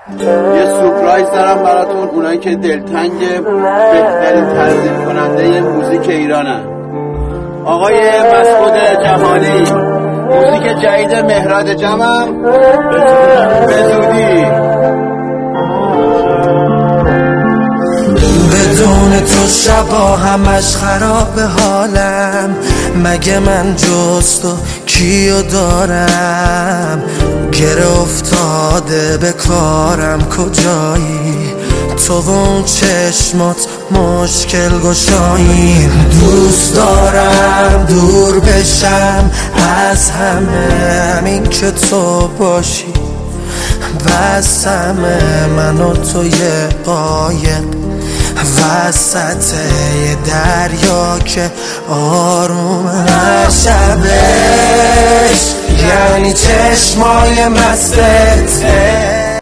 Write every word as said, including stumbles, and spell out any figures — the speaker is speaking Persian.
یه سورپرایز دارم براتون، اونایی که دلتنگ بهترین تنظیم کننده موزیک ایرانن. آقای مسعود جمالی، موزیک جدید مهراد جمعم به زودی. بدون تو شبا همش خراب حالم، مگه من جز تو کیو دارم؟ گره افتاده به کارم کجایی؟ تو و اون چشمات مشکل گشایی. دوست دارم دور بشم از همه، همین که تو باشی بسم من و تو یه قایق وسط یه دریا که آروم شبش، یعنی چشمای مستت